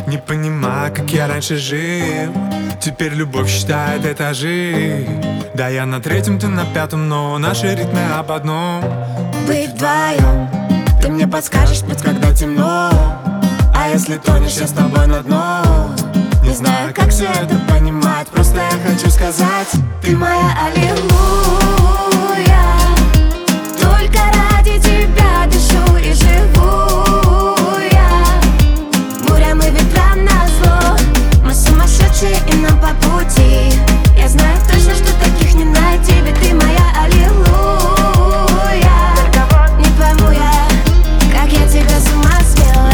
Не понимаю, как я раньше жил. Теперь любовь считает этажи. Да, я на третьем, ты на пятом, но наши ритмы об одном. Быть вдвоем, ты мне подскажешь путь, когда темно. А если тонешь, я с тобой на дно. Не знаю, как все это понимать, просто я хочу сказать: ты моя аллилуйя. Только ради тебя дышу и живу я. Бурям и ветрам назло, мы сумасшедшие и нам по пути. Я знаю точно, что таких не найти, ведь ты моя аллилуйя. Не пойму я, как я тебя с ума свела.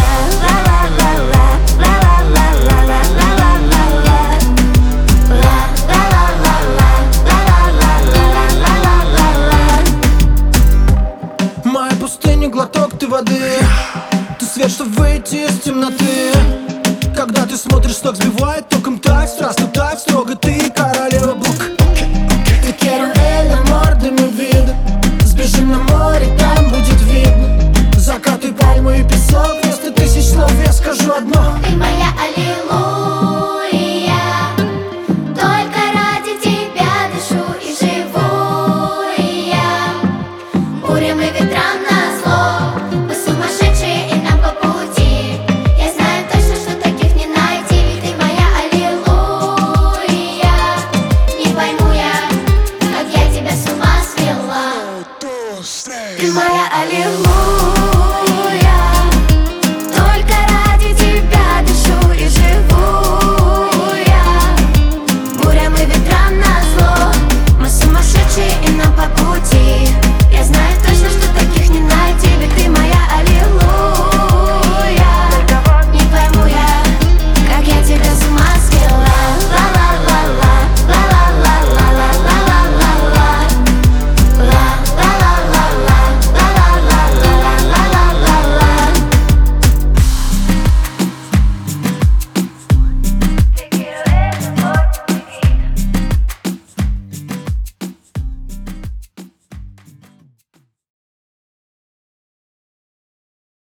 Моя пустыня, глоток ты воды. Ты свет, что выйти из темноты. Когда ты смотришь, ток сбивает током так страстно, так строго. Ты королева бук. Ты керуэль, мордами вида. Сбежим на море, там будет видно закаты, пальмы и песок. Вместо тысяч слов я скажу одно: Ты моя аллилуйя.